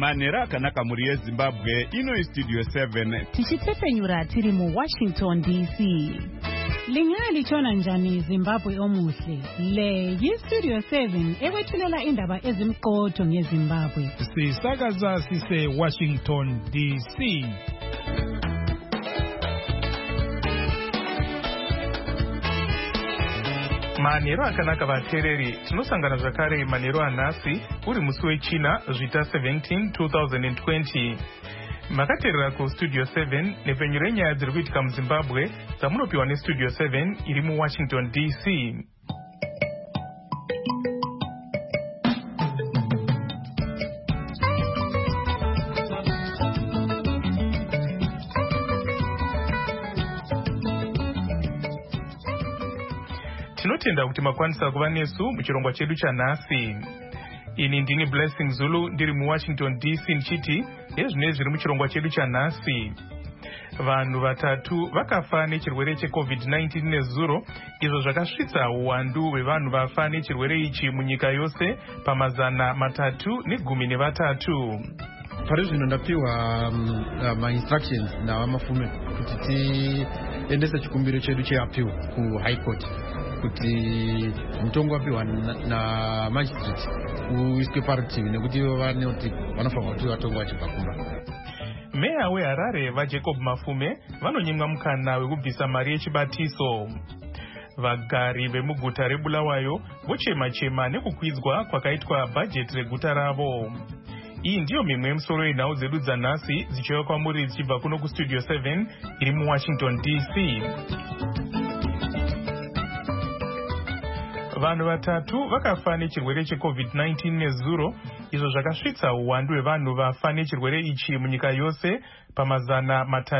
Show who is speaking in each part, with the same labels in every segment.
Speaker 1: Manera akanaka muri yeZimbabwe ino Studio 7
Speaker 2: tichitefenyura tiri mu Washington DC. Lingali chona njani Zimbabwe omuhle. Le yi-Studio 7 ekwethulela indaba ezimqotho ngeZimbabwe.
Speaker 3: Sisakaza sise Washington DC. Manero akanaka vatereri, tinosangana zvakare manero anhasi uri musi wechina zvita 17 2020. Makateerera kuStudio 7 nepfenyuro renyaya dziri kuitika muZimbabwe dzamunopiwa neStudio 7 iri muWashington DC. Tinotenda kuti makwanisa kuva nesu muchirongwa chedu chanhasi. Ini ndini Blessing Zulu ndiri muWashington DC ndichiti ezvinezvi zviri muchirongwa chedu chanhasi. Vanhu vatatu vakafa nechirwere cheCovid-19 nezuro, izvo zvakasvitsa uwandu hwevanhu vafa nechirwere ichi munyika yose pamazana 313.
Speaker 4: Parizvino ndapiwa ma-instructions navamafume kuti tiendese chikumbiro chedu cheappeal kuHigh Court kuti mutongo wapiwa naMagistrate uiswe parutivi nekuti vanofanirwa kuti vatongo vachibva kumba.
Speaker 3: Meya weHarare vaJacob Mafume vanonyimwa mukana wekubvisa mari yechibatiso. Vagari vemuguta reBulawayo vochema-chema nekukwidzwa kwakaitwa bhajeti reguta ravo. Iyi ndiyo mimwe yemusoro yenhau dzedu dzanhasi dzichiuya kwamuri dzichibva kuno kuStudio 7 iri muWashington DC. Vanhu vatatu vakafa nechirwere cheCovid-19 nezuro, izvo zvakasvitsa uwandu hwevanhu vafa nechirwere ichi munyika yose pamazana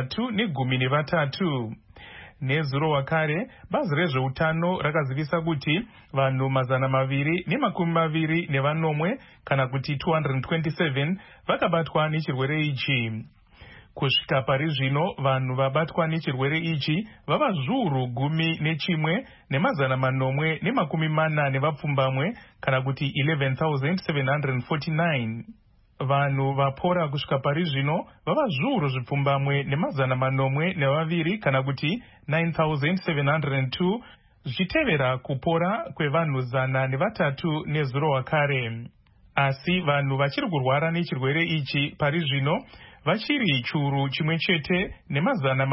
Speaker 3: 313. Nezuro wakare, bazi rezveutano rakazivisa kuti vanhu mazana 220 kana kuti 227 vakabatwa nechirwere ichi. Kusvika pari zvino vanhu vabatwa nechirwere ichi vava zviuru 11 nemazana 440 kana kuti 11,749. Vanhu vapora kusvika pari zvino vava zviuru 802 kana kuti 9,702, zvichitevera kupora kwevanhu 103 nezuro wakare. Asi vanhu vachiri kurwara nechirwere ichi pari zvino vachiri chiuru chimwe chete nemazana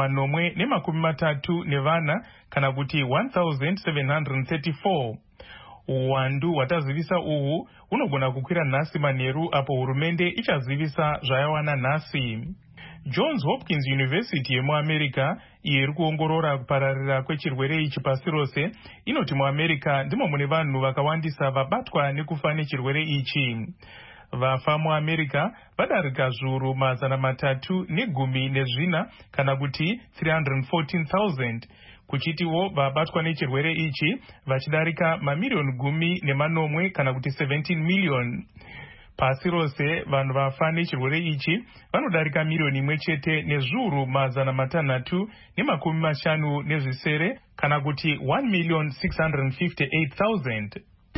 Speaker 3: 434 kana kuti 1,734. Uwandu hwatazivisa uhu hunogona kukwira nhasi manheru apo hurumende ichazivisa zvayawana nhasi. Johns Hopkins University yemuAmerica iyo iri kuongorora kupararira kwechirwere ichi pasi rose inoti muAmerica ndimo mune vanhu vakawandisa vabatwa nekufa nechirwere ichi. Vafa muAmerica vadarika zviuru 314 kana kuti 314,000, kuchitiwo vabatwa nechirwere ichi vachidarika mamiliyoni 10 kana kuti 17 miliyoni. Pasi rose vanhu vafa nechirwere ichi vanodarika miliyoni 1 chete nezviuru 650,000 kana kuti 1,658,000.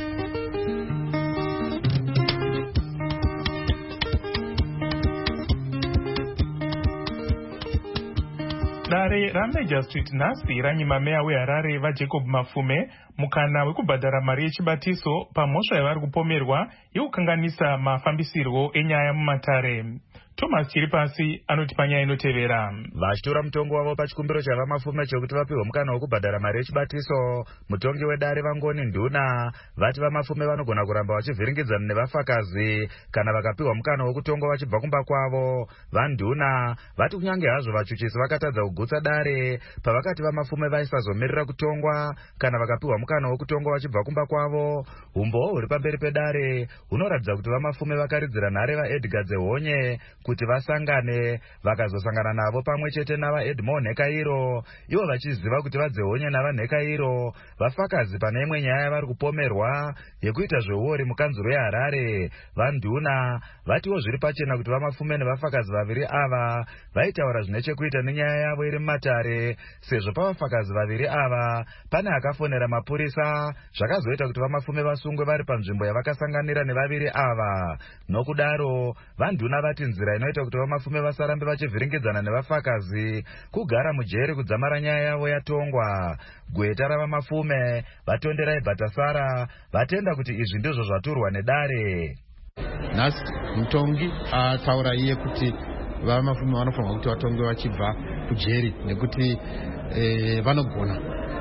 Speaker 3: Dare raMajor Street nhasi ranyima meya weHarare vaJacob Mafume mukana wekubhadhara mari yechibatiso pamhosva yavari kupomerwa yekukanganisa mafambisirwo enyaya mumatare. Thomas Chiripasi anoti panyaya inotevera.
Speaker 5: Vachitora mutongo wavo pachikumbiro chavamafume chekuti vapiwe mukana wekubhadhara mari yechibatiso, mutongi wedare Vangoni Nduna vati vamafume vanogona kuramba vachivhiringidzana nevafakazi kana vakapiwa mukana wekutongwa vachibva kumba kwavo. VaNduna vati kunyange hazvo vachuchisi vakatadza kugutsa dare pavakati vamafume vaisazomirira kutongwa kana vakapiwa mukana wekutongwa vachibva kumba kwavo, umboo huri pamberi pedare hunoratidza kuti vamafume vakaridzira nhare vaEdgar Dzehonye kuti vasangane, vakazosangana navo pamwe chete navaEdmond Nhekairo, ivo vachiziva kuti vadzehonye navanhekairo vafakazi pane imwe nyaya vari kupomerwa yekuita zveuori mukanzuro yeHarare. Vanduna vatiwo zviri pachena kuti vamafume nevafakazi vaviri ava vaitaura zvine chekuita nenyaya yavo iri mumatare, sezvo pavafakazi vaviri ava pane akafonera mapurisa, zvakazoita kuti vamafume vasungwe vari panzvimbo yavakasanganira nevaviri ava. Nokudaro vanduna vati nzira inoita kuti vamafume vasarambe vachivhiringidzana nevafakazi kugara mujeri kudzamara nyaya yavo yatongwa. Gweta ravamafume vatonderai Bhatasara vatenda kuti izvi ndizvo zvaturwa nedare.
Speaker 4: Nhasi mutongi ataura iye kuti vamafume vanofanirwa kuti vatongwe vachibva kujeri nekuti vanogona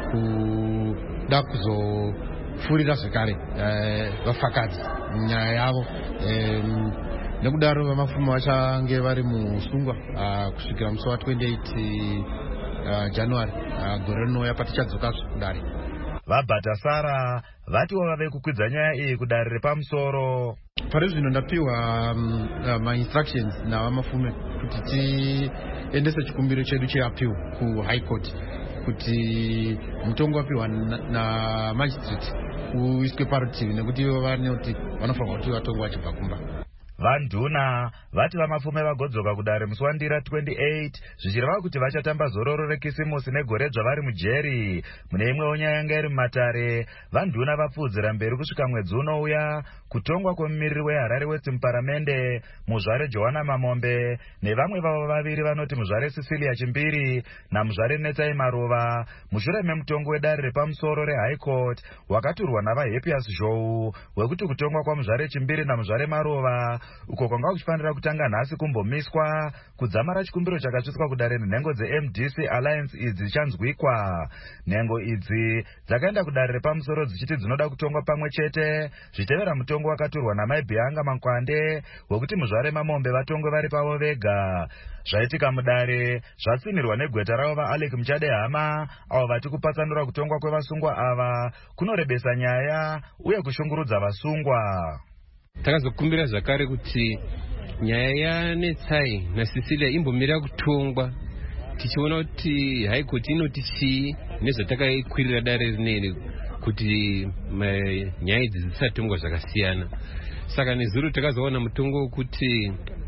Speaker 4: kuda kuzofurira zvekare vafakadzi munyaya yavo. Nekudaro vamafume vachange vari musungwa kusvikira musi wa28 January gore rinouya patichadzokazve kudare.
Speaker 5: VaBhatasara vatiwo vave kukwidza nyaya iyi kudare repamusoro.
Speaker 4: Pari zvino ndapiwa ma-instructions navamafume kuti tiendese chikumbiro chedu cheappeal kuHigh Court kuti mutongo wapiwa namajistrate uiswe parutivi nekuti ivo vanoti vanofanirwa kuti vatongo vachibva kumba.
Speaker 5: Vanduna vati vamafume vagodzoka kudare musi waNdira 28 zvichireva kuti vachatamba zororo rekisimusi negore dzvavari mujeri. Mune imwewo nyaya yanga iri mumatare, vanduna vapfuudzira mberi kusvika mwedzi unouya kutongwa kwemumiriri weHarare West muparamende muzvare Johanna Mamombe nevamwe vavo vaviri vanoti muzvare Cecilia Chimbiri namuzvare Netsai Maruva, mushure memutongo wedare repamusoro reHigh Court wakaturwa navaHappiest Zhou wekuti kutongwa kwamuzvare Chimbiri namuzvare Maruva uko kwanga kuchifanira kutanga nhasi kumbomiswa kudzamara chikumbiro chakatsviswa kudare nenhengo dzeMDC Alliance idzi dzichanzwikwa. Nhengo idzi dzakaenda kudare repamusoro dzichiti dzinoda kutongwa pamwe chete zvitevera mutongo wakaturwa naMaibhianga Mankwande wekuti muzvare Mamombe vatongwe vari pavo vega. Zvaitika mudare zvatsinirwa negweta ravo vaAlec Muchadehama avo vati kupatsanura kutongwa kwevasungwa ava kunorebesa nyaya uye kushungurudza vasungwa.
Speaker 6: Takazokumbira zvakare kuti nyaya yaNetsai naCecilia imbomira kutongwa tichiona kuti High Court inoti chii nezvatakakwirira dare rineri kuti nyaya idzi dzisatongwa zvakasiyana. Saka nezuro takazoona mutongo wekuti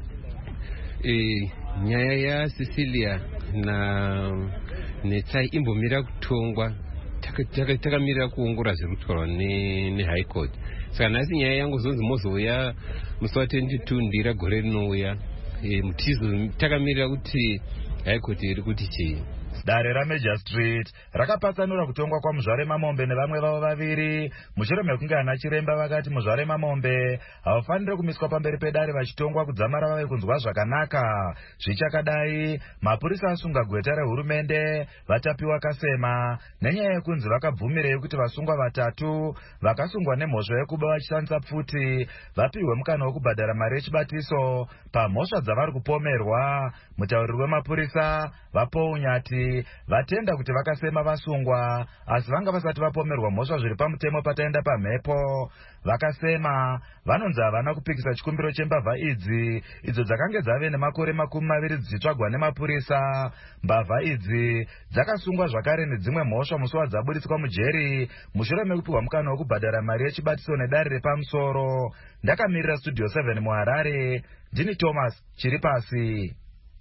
Speaker 6: nyaya yaCecilia naNetsai imbomira kutongwa, takamirira kuongora zvirikutaurwa neHigh Court. Saka nhasi nyaya yangu zonzi mozouya musi wa22 Ndira gore rinouya mutizo takamirira kuti High Court iri kuti chii.
Speaker 5: Dare raMajor Street rakapatsanura kutongwa kwamuzvare Mamombe nevamwe vavo vaviri mushure mekunge ana chiremba vakati muzvare Mamombe havafaniri kumiswa pamberi pedare vachitongwa kudzamara vave kunzwa zvakanaka. Zvichakadai mapurisa asunga gweta rehurumende vatapiwa kasema nenyaya yekunzi vakabvumirei kuti vasungwa vatatu vakasungwa nemhosva yekuba vachishandisa pfuti vapiwe mukana wekubhadhara mari yechibatiso pamhosva dzavari kupomerwa. Mutauriri wemapurisa vaPounyati vatenda kuti vakasema vasungwa asi vanga vasati vapomerwa mhosva zviri pamutemo pataenda pamhepo. Vakasema vanonzi havana kupikisa chikumbiro chembavha idzi idzo dzakange dzave nemakore 20 dzichitsvagwa nemapurisa. Mbavha idzi dzakasungwa zvakare nedzimwe mhosva musi wadzaburitswa mujeri mushure mekupiwa mukana wekubhadhara mari yechibatiso nedare repamusoro. Ndakamirira Studio 7 muHarare, ndini Thomas Chiripasi.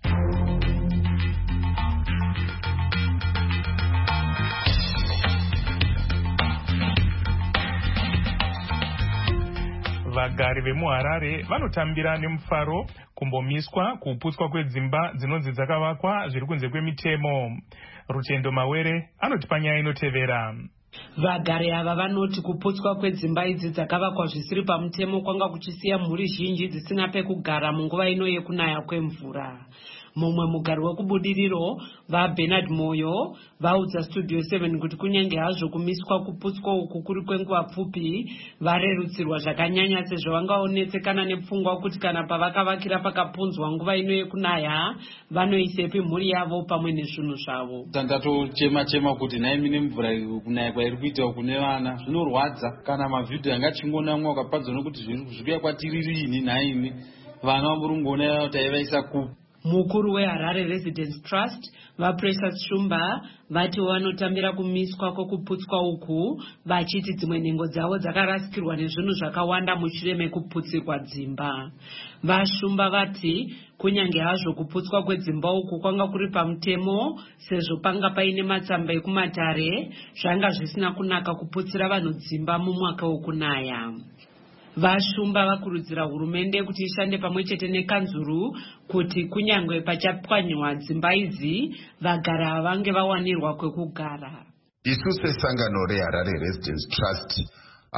Speaker 3: Vagari vemuHarare vanotambira nemufaro kumbomiswa kuputswa kwedzimba dzinonzi dzakavakwa zviri kunze kwemitemo. Rutendo Mawere anotipa nyaya inotevera.
Speaker 7: Vagari ava vanoti kuputswa kwedzimba idzi dzakavakwa zvisiri pamutemo kwanga kuchisiya mhuri zhinji dzisina pekugara munguva ino yekunaya kwemvura. Mumwe mugari wekubudiriro vaBernard Moyo vaudza Studio 7 kuti kunyange hazvo kumiswa kuputswa uku kuri kwenguva pfupi varerutsirwa zvakanyanya sezvo vangaonetsekana nepfungwa kuti kana pavakavakira pakapunzwa nguva ino yekunaya vanoisepi mhuri yavo pamwe nezvinhu zvavo.
Speaker 8: Ndatochema kuti nai mine mvura kunaya kwairi kuita kune vana zvinorwadza. Kana mavhidhiyo angachingonamwa ukapadzwa nokuti zviri kusvika kwatiri rini naini vana vamurunguona kuti aivaisa kupi.
Speaker 7: Mukuru weHarare Residence Trust vaPrecious Shumba vati vanotambira kumiswa kwekuputswa uku vachiti dzimwe nhengo dzavo dzakarasikirwa nezvinhu zvakawanda mushure mekuputsirwa dzimba. VaShumba vati kunyange hazvo kuputswa kwedzimba uku kwanga kuri pamutemo sezvo panga paine matsamba ekumatare, zvanga zvisina kunaka kuputsira vanhu dzimba mumwaka wokunaya. VaShumba vakurudzira hurumende kuti ishande pamwe chete nekanzuru kuti kunyange pachapwanyiwa dzimba idzi vagara havange vawanirwa kwekugara.
Speaker 9: Isu sesangano reHarare Residence Trust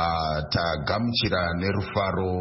Speaker 9: tagamuchira nerufaro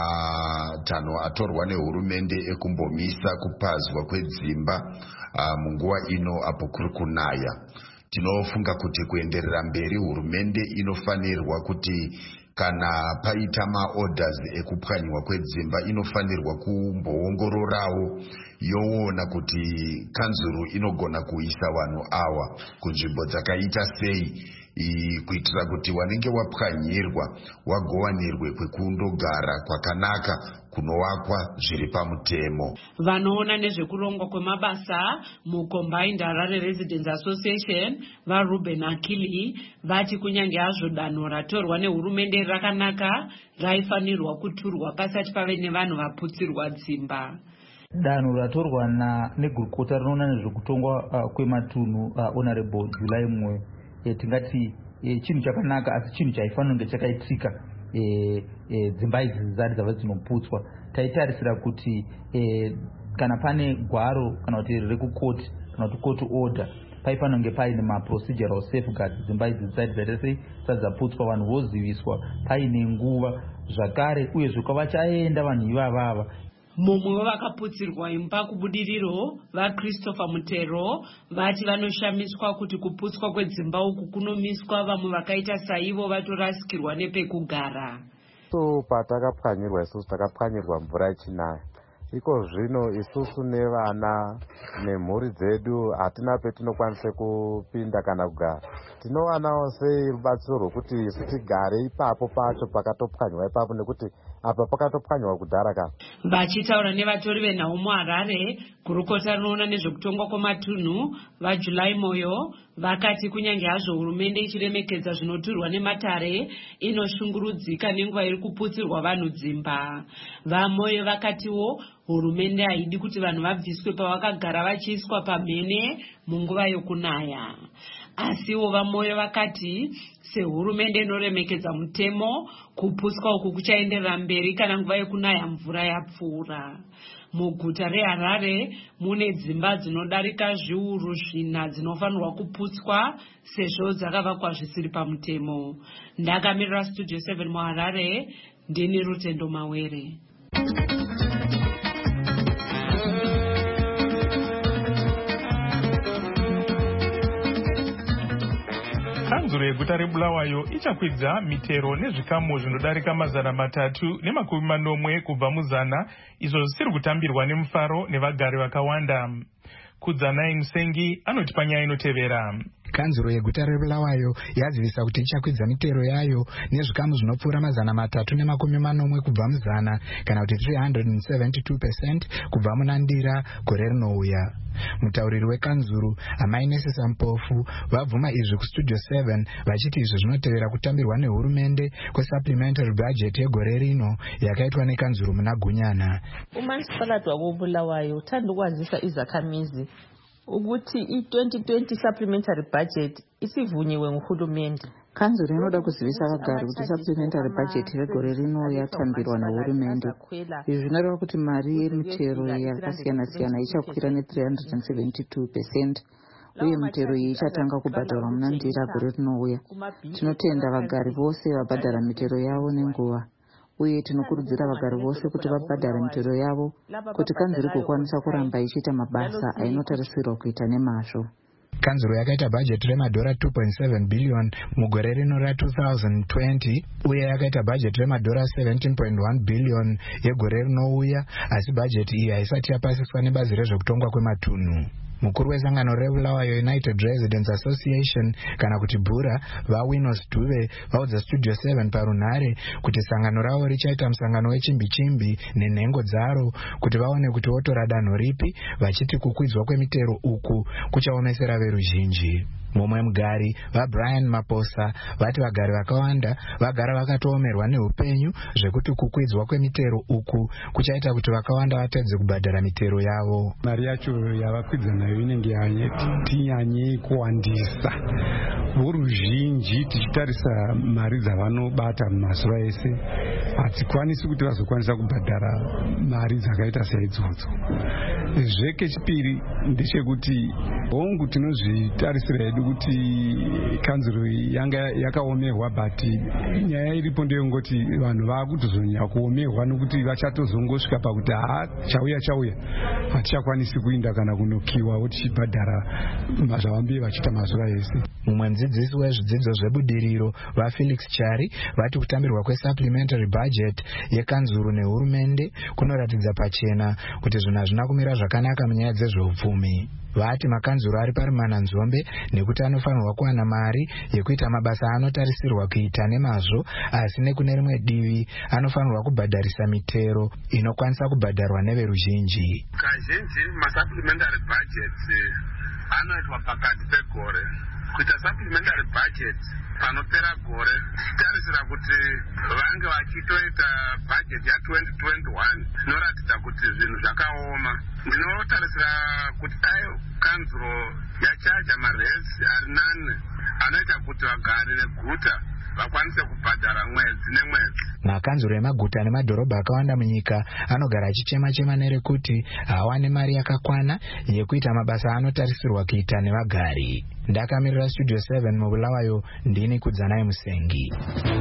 Speaker 9: matanho atorwa nehurumende ekumbomisa kupazwa kwedzimba munguva ino apo kuri kunaya. Tinofunga kuti kuenderera mberi hurumende inofanirwa kuti kana paita maorders ekupwanyiwa kwedzimba inofanirwa kumboongororawo yoona kuti kanzuru inogona kuisa vanhu awa kunzvimbo dzakaita sei kuitira kuti wanenge wapwanyirwa wagowanirwe kwekundogara kwakanaka kunowakwa zviri pamutemo.
Speaker 7: Vanoona nezvekurongwa kwemabasa muCombined Harare Residence Association vaRuben Akili vati kunyange hazvo danho ratorwa nehurumende rakanaka raifanirwa kuturwa pasati pave nevanhu vaputsirwa dzimba.
Speaker 10: Danho ratorwa negurukota rinoona nezvekutongwa kwematunhu Honorable July Mwe tingati chinhu chakanaka, asi chinhu chaifanira kunge chakaitika dzimba idzi zisati dzava dzinoputswa. Taitarisira kuti kana pane gwaro kana kuti rekukoti kana kuti court order paifanira kunge paine maprocedural safeguards dzimba idzi zisati dzaita sei zisati dzaputswa, vanhu voziviswa paine nguva zvakare, uyezve kwava chaenda vanhu ivavava.
Speaker 7: Mumwe wavakaputsirwa imba kubudiriro vaChristopher Mutero vati vanoshamiswa kuti kuputswa kwedzimba uku kunomiswa vamwe vakaita saivo vatorasikirwa nepekugara.
Speaker 11: Patakapwanyirwa isusu takapwanyirwa mvura ichinaya. Iko zvino isusu nevana nemhuri dzedu hatina petinokwanisa kupinda kana kugara. Tinowanawo sei rubatsiro rwokuti isu tigare ipapo pacho pakatopwanywa ipapo, nekuti apa pakatopwanywa kudhara ka.
Speaker 7: Vachitaura nevatori venhau muHarare, gurukota rinoona nezvekutongwa kwematunhu vaJuly Moyo vakati kunyange hazvo hurumende ichiremekedza zvinoturwa nematare inoshungurudzika nenguva iri kuputsirwa vanhu dzimba. VaMoyo vakatiwo hurumende haidi kuti vanhu vabviswe pavakagara vachiiswa pamhene munguva yokunaya. Asiwo VaMoyo vakati sehurumende inoremekedza mutemo, kuputswa uku kuchaenderera mberi kana nguva yokunaya mvura yapfuura. Muguta reHarare mune dzimba dzinodarika zviuru 4 dzinofanirwa kuputswa sezvo dzakavakwa zvisiri pamutemo. Ndakamirira Studio 7 muHarare, ndini Rutendo Mawere.
Speaker 3: Kanzuro yeguta reBulawayo ichakwidza mitero nezvikamu zvinodarika 340 kubva muzana, izvo zvisiri kutambirwa nemufaro nevagari vakawanda. Kudzanai Musengi anoti panyaya inotevera.
Speaker 12: Kanzuro yeguta reBulawayo yazivisa kuti ichakwidza mitero yayo nezvikamu zvinopfuura 340 kubva muzana, kana kuti 372% kubva munandira gore rinouya. Mutauriri wekanzuro Amainesi Sampofu vabvuma izvi kuStudio 7 vachiti izvo zvinotevera kutambirwa nehurumende kwesupplementary budget yegore rino yakaitwa nekanzuro muna Gunyana.
Speaker 13: Umasipalati wakoBulawayo uthanda ukwazisa izakhamizi ukuthi i-2020 supplementary budget isivunyiwe nguhulumende.
Speaker 14: Kanzuro inoda kuzivisa vagari kuti supplementary budget regore rino yatambirwa nehurumende. Izvi zvinoreva kuti mari yemitero yakasiyana-siyana ichakwira ne372%, uye mitero iyi ichatanga kubhadharwa munandira gore rinouya. Tinotenda vagari vose vabhadhara mitero yavo nenguva, uye tinokurudzira vagari vose kuti vabhadhare mitero yavo kuti kanzuro igokwanisa kuramba ichiita mabasa ainotarisirwa kuita nemazvo.
Speaker 12: Kanzuro yakaita bhajeti $2.7 billion mugore rino ra2020, uye yakaita bhajeti $17.1 billion yegore rinouya, asi bhajeti iyi haisati yapasiswa nebazi rezvekutongwa kwematunhu. Mukuru wesangano reBulawayo United Residents Association kana kuti Bura vaWinos Dube vaudza Studio 7 parunhare kuti sangano ravo richaita musangano wechimbi-chimbi nenhengo dzaro kuti vaone kuti votora danho ripi, vachiti kukwidzwa kwemitero uku kuchaomesera veruzhinji. Mumwe mugari vaBrian Maposa vati vagari vakawanda vagara vakatoomerwa neupenyu zvekuti kukwidzwa kwemitero uku kuchaita kuti vakawanda vatadze kubhadhara mitero yavo.
Speaker 15: Mari yacho yavakwidza nayo inenge tinyanye kuwandisa. Voruzhinji tichitarisa mari dzavanobata mazuva ese hadzikwanisi kuti vazokwanisa kubhadhara mari dzakaita saidzodzo. Zvechipiri ndechekuti hongu tinozvitarisira hedu kuti kanzuro yanga yakaomerwa, but nyaya iripo ndeyongoti vanhu vakutozonya kuomerwa nokuti vachatozongosvika pakuti chauya hatichakwanisi kuinda kana kunokiwa tichibhadhara zvavambiye vachita mazuva ese.
Speaker 12: Mumwe mudzidzisi wezvidzidzo zvebudiriro vaFelix Chari vati kutambirwa kwesupplementary budget yekanzuru nehurumende kunoratidza pachena kuti zvinhu hazvina kumira zvakanaka munyaya dzezveupfumi. Vati makanzuru ari parimananzombe nekuti anofanirwa kuwana mari yekuita mabasa anotarisirwa kuita nemazvo, asi nekune rimwe divi anofanirwa kubhadharisa mitero inokwanisa kubhadharwa neveruzhinji.
Speaker 16: Kazhinji masupplementary budgets anoitwa pakati pegore. Kuita supplementary budget panopera gore tichitarisira kuti vange vachitoita budget ya2021 zvinoratidza kuti zvinhu zvakaoma. Ndinotarisira kuti dai kanzuro yachaja maresi ari nane anoita kuti vagari veguta vakwanise kubhadhara mwedzi nemwedzi.
Speaker 12: Makanzuro emaguta nemadhorobha akawanda munyika anogara achichema-chema nerekuti hawane mari yakakwana yekuita mabasa anotarisirwa kuita nevagari. Ndakamirira Studio 7 muBulawayo, ndini Kudzanai Musengi.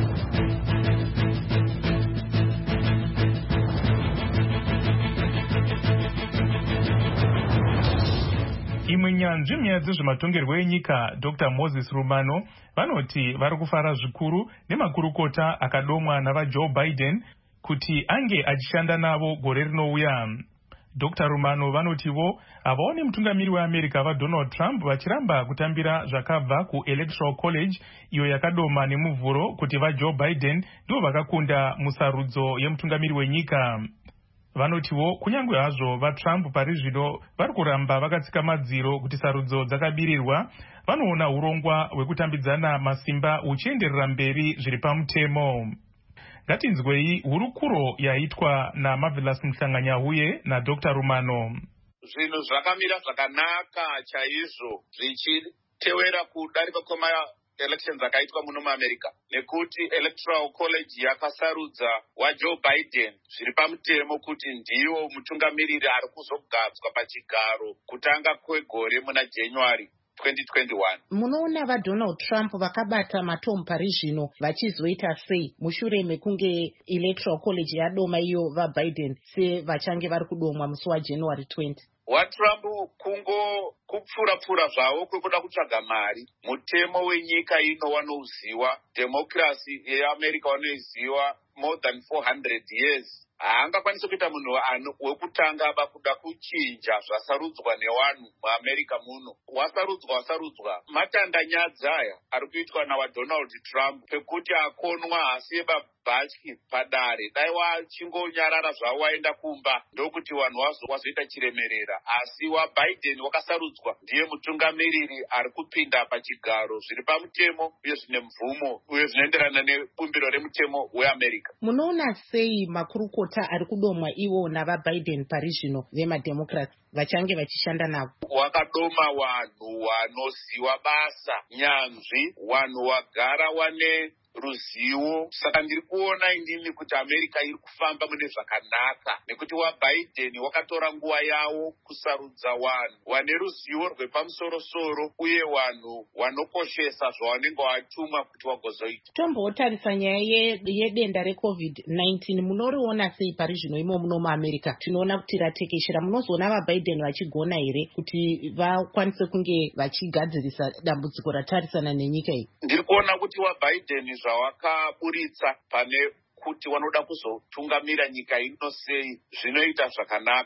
Speaker 3: Imwe nyanzvi munyaya dzezvematongerwo enyika Dr. Moses Rumano vanoti vari kufara zvikuru nemakurukota akadomwa navaJoe Biden kuti ange achishanda navo gore rinouya. Dr. Rumano vanotivo havaoni mutungamiri weAmerica vaDonald Trump vachiramba kutambira zvakabva kuElectoral College iyo yakadoma nemuvhuro kuti vaJoe Biden ndivo vakakunda musarudzo yemutungamiri wenyika. Vanotivo kunyange hazvo vaTrump pari zvino vari kuramba vakatsika madziro kuti sarudzo dzakabirirwa, vanoona urongwa hwekutambidzana masimba huchienderera mberi zviri pamutemo. Ngatinzwei hurukuro yaitwa naMarvelous Mhlanganyahuye naDr. Rumano.
Speaker 17: Zvinhu zvakamira zvakanaka chaizvo zvichitewera kudarika elections akaitwa muno muAmerica nekuti Electoral College yakasarudza waJoe Biden zviri pamutemo kuti ndiwo mutungamiriri ari kuzogadzwa pachigaro kutanga kwegore muna January 2021.
Speaker 18: Munoona vaDonald Trump vakabata matomu pari zvino vachizoita sei mushure mekunge Electoral College yadoma iyo vaBiden sevachange vari kudomwa musi waJanuary 20?
Speaker 17: WaTrump kungo kupfura zvavo kwekuda kutsvaga mari. Mutemo wenyika ino wanouziva, democracy yeAmerica wanoiziva more than 400 years. Haangakwanisi kuita munhu wekutanga vakuda kuchinja zvasarudzwa nevanhu muAmerica muno. Wasarudzwa matandanyadza aya ari kuitwa nawaDonald Trump pekuti akonwa asi batyi padare. Dai wachingonyarara zvavo waenda kumba ndokuti vanhu wazoita chiremerera, asi waBiden wakasarudzwa ndiye mutungamiriri ari kupinda pachigaro zviri pamutemo uye zvine mvumo uye zvinoenderana nebumbiro remutemo weAmerica.
Speaker 18: Munoona sei makurukota ari kudomwa ivo navaBiden pari zvino vemademocrats vachange vachishanda navo?
Speaker 17: Wakadoma vanhu vanoziva basa, nyanzvi, vanhu vagara wane ruzivo. Saka ndiri kuona indini kuti America iri kufamba mune zvakanaka nekuti waBiden wakatora nguva yavo kusarudza vanhu vane ruzivo rwepamusoro-soro uye vanhu vanokoshesa zvavanenge vatumwa kuti vagozoita.
Speaker 18: Tombotarisa nyaya yedenda reCovid-19 munoriona sei pari zvino imo muno muAmerica? Tinoona kuti ratekeshera. Munozoona vaBiden vachigona here kuti vakwanise kunge vachigadzirisa dambudziko ratarisana nenyika iyi?
Speaker 17: Ndiri kuona kuti waBiden zvawakaburitsa pane kuti vanoda kuzotungamira nyika ino sei zvinoita zvakanaka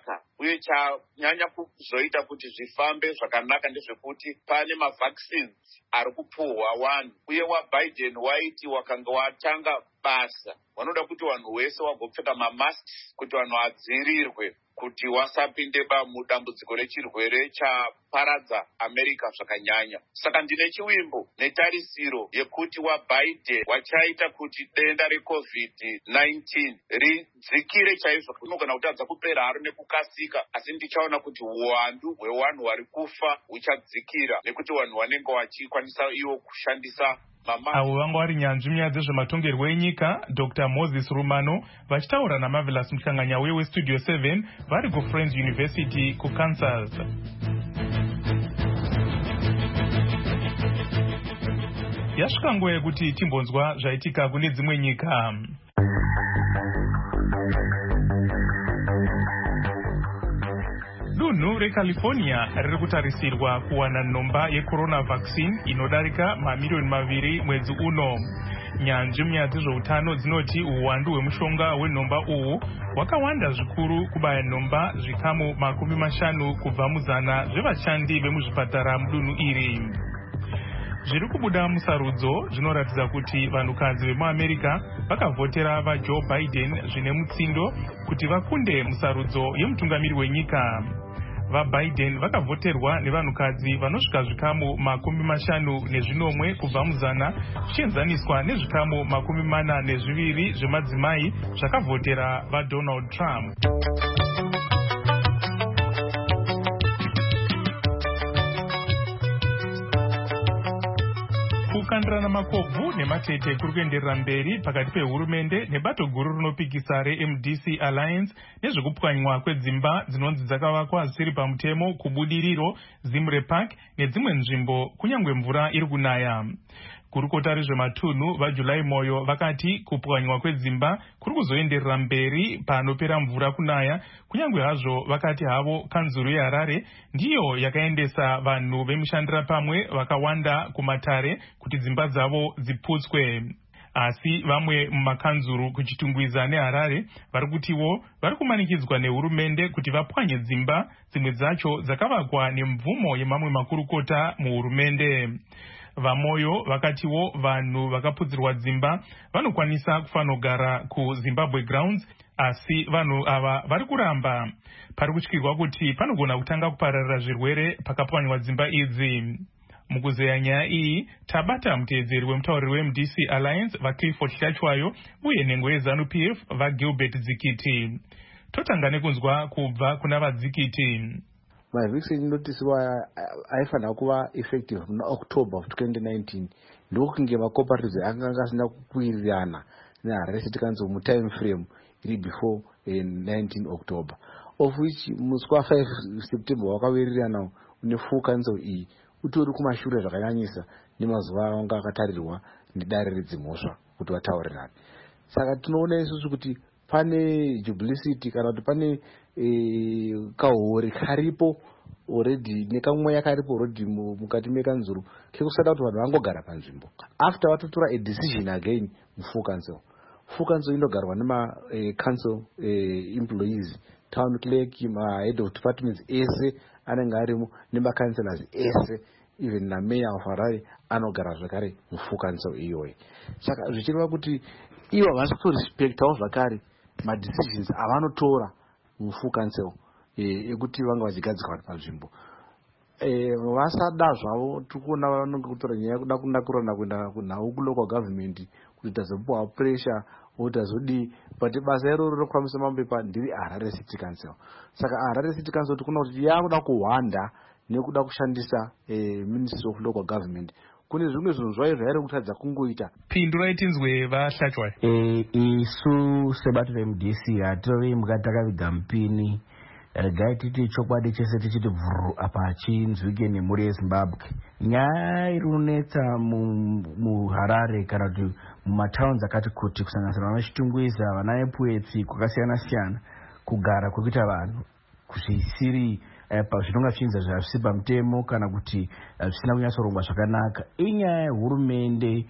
Speaker 17: uye chanyanya kuzoita kuti zvifambe zvakanaka ndezvekuti pane mavaccines ari kupuhwa vanhu, uye waBiden waiti wakanga watanga basa vanoda kuti vanhu vese vagopfeka mamasks kuti vanhu vadzivirirwe kuti wasapinde mudambudziko rechirwere chaparadza America zvakanyanya. Saka ndine chiwimbo netarisiro yekuti waBiden wachaita kuti denda reCovid-19 ridzikire chaizvo. Unogona kutadza kupera haro nekukasika, asi ndichaona kuti uwandu hwevanhu vari kufa huchadzikira nekuti vanhu vanenge vachikwanisa ivo kushandisa
Speaker 3: avo vanga vari nyanzvi munyaya dzezvematongerwo enyika Dr. Moses Rumano vachitaura naMarvelous Muhlanganya weStudio 7 vari kuFriends University kuKansas. Yasvika nguva yekuti timbonzwa zvaitika kune dzimwe nyika. Dunhu reCalifornia riri kutarisirwa kuwana nhomba yecorona vaccine inodarika mamiliyoni 2 mwedzi uno. Nyanzvi munyaya dzezveutano dzinoti uwandu hwemushonga wenhomba uhu hwakawanda zvikuru kubaya nhomba zvikamu 50 kubva muzana zvevashandi vemuzvipatara mudunhu iri. Zviri kubuda musarudzo zvinoratidza kuti vanhukadzi vemuAmerica vakavhotera vaJoe Biden zvine mutsindo kuti vakunde musarudzo yemutungamiri wenyika. VaBiden vakavhoterwa nevanhukadzi vanosvika zvikamu 50 kubva muzana zvichienzaniswa nezvikamu 42 zvemadzimai zvakavhotera vaDonald Trump. Kukandirana makobvu nematete kuri kuenderera mberi pakati pehurumende nebato guru rinopikisa reMDC Alliance nezvekupwanywa kwedzimba dzinonzi dzakavakwa zvisiri pamutemo kubudiriro, Zimre Park nedzimwe nzvimbo kunyange mvura iri kunaya. Kurukota rezvematunhu vaJulai Moyo vakati kupwanywa kwedzimba kuri kuzoenderera mberi panopera mvura kunaya, kunyange hazvo vakati havo kanzuru yeHarare ndiyo yakaendesa vanhu vemushandira pamwe vakawanda kumatare kuti dzimba dzavo dziputswe. Asi vamwe mumakanzuru kuchitungwiza neHarare vari kutiwo vari kumanikidzwa nehurumende kuti vapwanye dzimba dzimwe dzacho dzakavakwa nemvumo yemamwe makurukota muhurumende. VaMoyo vakatiwo vanhu vakaputsirwa dzimba vanokwanisa kufanogara kuZimbabwe Grounds, asi vanhu ava vari kuramba. Pari kutyirwa kuti panogona kutanga kupararira zvirwere pakapwanywa dzimba idzi. Mukuzeya nyaya iyi tabata muteedzeri wemutauriri weMDC Alliance vaClifford Hlachwayo uye nhengo yeZANU-PF vaGilbert Dzikiti. Totanga nekunzwa kubva kuna vaDzikiti.
Speaker 19: Mavhikisi inotisiwa aifanira kuva effective muna October of 2019 ndokunge macooperatives akanga asina kukwirirana neHarare City Council mutime frame iri before 19 October, of which musi wa5 September wakawirirana une full council iyi utori kumashure zvakanyanyisa nemazuva anga akatarirwa nedare redzimhosva kuti vataurirane. Saka tinoona isusu kuti pane jubilicity kana kuti pane kahori karipo already nekamweya karipo already mukati mekanzuru kekusada kuti vanhu vangogara panzvimbo after vatotora a decision again mufull council. Full council inogarwa nema council employees, town clerk, head of departments ese anenge arimo nemacancelors ese, even nameya of Harare anogara zvakare mufull council iyoyi. Saka zvichireva kuti ivo havasi kutorespectawo zvakare madecisions avanotora mufull council ekuti vanga vachigadzikwa panzvimbo. Vasada zvavo tikuona vanenge kutora nyaya kuda kunakurana kuenda kunhau kulocal government kuti tazopuwa pressure utazodi, but basa iroro rokufambisa mapepa ndiri Harare City Council. Saka Harare City Council tikuona kuti yakuda kuhwanda nekuda kushandisa Ministry of Local Government. Kune zvimwe zvinhu zvayo zvairi kutadza kungoita.
Speaker 3: Pindura itinzwe vaHlachwayo.
Speaker 20: Isu sebato reMDC hatori mukatakaviga mupini regai titi chokwadi chese tichiti bvuru apa chinzwike nemhuri yeZimbabwe. Nyaya iri kunetsa muHarare kana kuti mumatauns akati kuti kusanganisira vanachitungwiza, vana Epwetsi, kwakasiyana siyana, kugara kwekuita vanhu zvisiri zvinonga zvichinza zvisi pamutemo kana kuti zvisina kunyatsorongwa zvakanaka. Inyaya yehurumende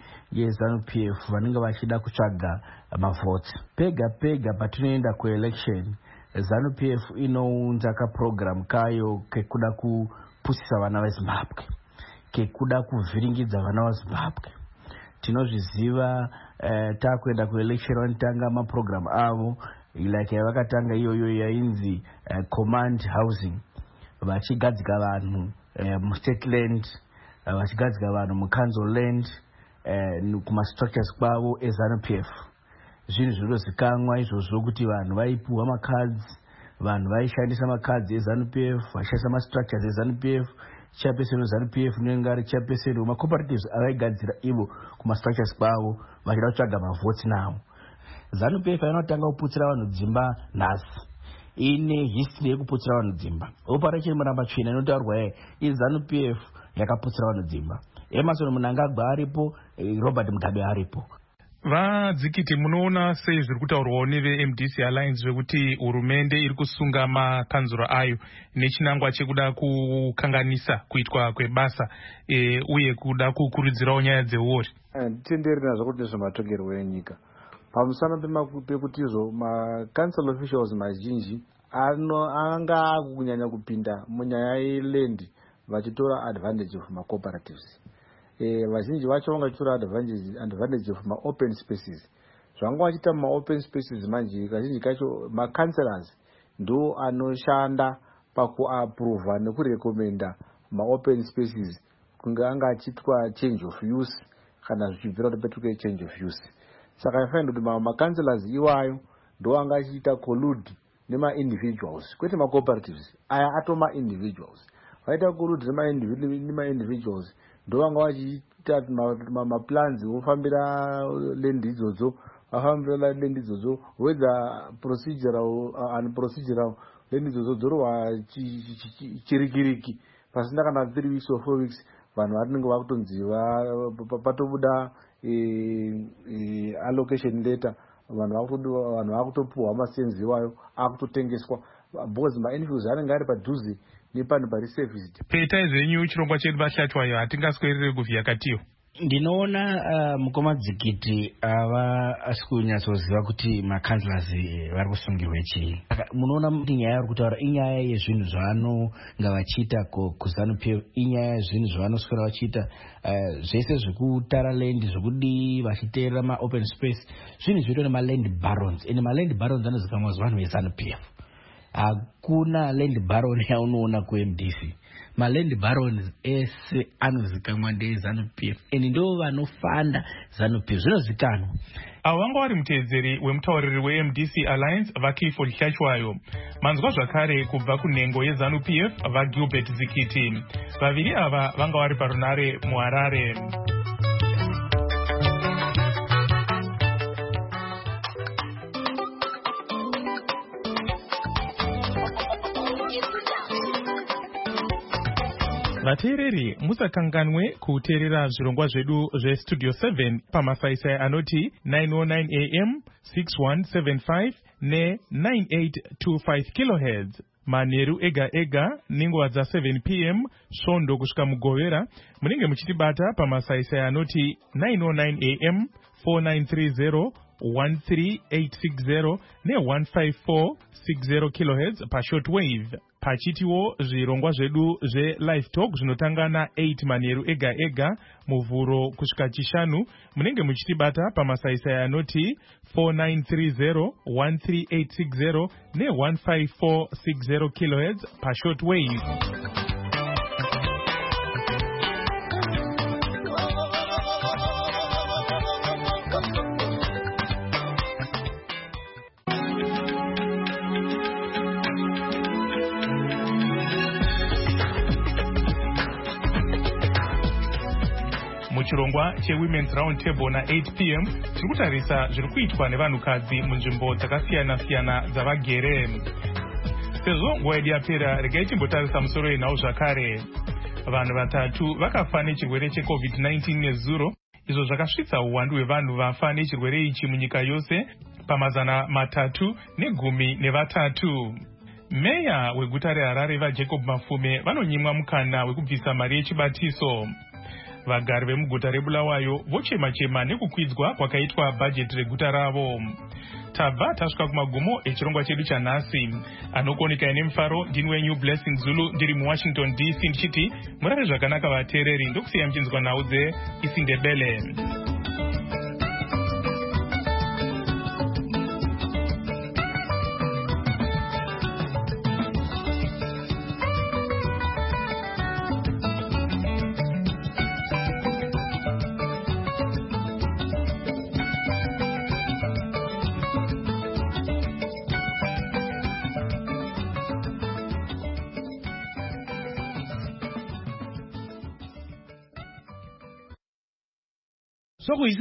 Speaker 20: yeZANU-PF vanenge vachida kutsvaga mavhotsi. Pega pega patinoenda kuelection ZANU-PF inounza kaprogramu kayo kekuda kupusisa vana vezimbabwe, kekuda kuvhiringidza vana vezimbabwe. Tinozviziva takuenda kuelection vanotanga maprogramu avo like vakatanga iyoyo yainzi command housing, vachigadzika vanhu mustate land, vachigadzika vanhu mucouncil land, kumastructures kwavo eZANU-PF. Zvinhu zvinozikanwa izvozvo kuti vanhu vaipuhwa makadzi, vanhu vaishandisa makadzi eZANU-PF, vaishandisa mastructures eZANU-PF, chairperson weZANU-PF unenge ari chairperson wemacooperatives avaigadzira ivo kumastructures kwavo vachida kutsvaga mavhotsi navo. ZANU-PF inotanga kuputsira vanhu dzimba nhasi, ine history yekuputsira vanhu dzimba. Operation Muramba-Tsvina inotaurwa iZANU-PF yakaputsira vanhu dzimba. Emerson Mnangagwa aripo, Robert Mugabe aripo.
Speaker 3: Vadzikiti, munoona sei zviri kutaurwawo neveMDC Alliance zvekuti hurumende iri kusunga makanzuro ayo nechinangwa chekuda kukanganisa kuitwa kwebasa uye kuda kukurudzirawo nyaya dzeuori?
Speaker 19: Tenderi nazvo kuti nezvematongerwo enyika pamusana pekuti izvo macouncil officials mazhinji anga akunyanya kupinda munyaya yeland vachitora advantage of macooperatives. Vazhinji vacho vangachitora advantage of maopen spaces. Zvanga vachita maopen spaces manje kazhinji kacho macouncillors ndo anoshanda pakuapprova nekurekomenda maopen spaces kunge anga achitwa change of use kana zvichibvira kuti petuke change of use. Saka ifainda kuti macouncillors iwayo ndo anga achiita collude nema-individuals kwete macooperatives, aya atoma individuals. Vaita collude nema-individuals ndo vanga vachiita maplans vofambira land idzodzo, vafambira land idzodzo whether procedural unprocedural land idzodzo dzorwa chirikiriki pasina kana 3 weeks or 4 weeks vanhu vatinenge vakutonzi patobuda allocation letter, vanhu vakutopuhwa masenzi iwayo akutotengeswa because ma-NGOs anenge ari padhuze nepanhu pari serviced.
Speaker 3: Peta zvenyu chirongwa chedu vashatwayo hatingaswerere kuvhiya katiyo.
Speaker 20: Ndinoona mukoma Dzikiti asi kunyatsoziva kuti makanzlers vari kusungirwa chii. Munoona kuti nyaya iri kutaura inyaya yezvinhu zvavanonga vachiita kuZANU-PF, inyaya yezvinhu zvavanoswera vachiita zvese zvekutara land zvekudi vachiteerera maopen space, zvinhu zvinoitwa nemaland barons. Ende maland barons anozikamwa vanhu veZANU-PF. Hakuna land baron yaunoona kuMDC. Maland barons ese anozikamwa ndeZANU-PF ende ndo vanofanda ZANU-PF, zvinozikanwa.
Speaker 3: Avo vanga vari mutedzeri wemutauriri weMDC Alliance vaKifo Hlachwayo. Manzwa zvakare kubva kunhengo yeZANU-PF vaGilbert Dzikiti. Vaviri ava vanga vari parunare muHarare. Vateereri, musakanganwe kuteerera zvirongwa zvedu zveStudio 7 pamasaisai anoti 909 AM, 6175 ne9825 kHz. Manheru ega ega nenguva dza7 PM svondo kusvika mugovera munenge muchitibata pamasaisai anoti 909 AM, 4930 13860 ne15460 kHz pashortwave. Pachitiwo zvirongwa zvedu zveLive Talk zvinotanga na8 manheru ega ega muvhuro kusvika chishanu munenge muchitibata pamasaisai anoti 4930 13860 ne15460 kHz pashortwave. Muchirongwa cheWomen's Round Table na8 PM tiri kutarisa zviri kuitwa nevanhukadzi munzvimbo dzakasiyana-siyana dzavagere. Sezvo nguva yedu yapera, regai timbotarisa musoro yenhau zvakare. Vanhu vatatu vakafa nechirwere cheCovid-19 nezuro, izvo zvakasvitsa uwandu hwevanhu vafa nechirwere ichi munyika yose pamazana 313. Meya weguta reHarare vaJacob Mafume vanonyimwa mukana wekubvisa mari yechibatiso. vagari vemuguta reBulawayo vochema-chema nekukwidzwa kwakaitwa bhajeti reguta ravo. Tabva tasvika kumagumo echirongwa chedu chanhasi. Anokuoneka nemufaro ndini wenyu Blessing Zulu ndiri muWashington DC ndichiti murare zvakanaka vateereri, ndokusiya muchinzwa nhau dzeIsindebele.
Speaker 21: So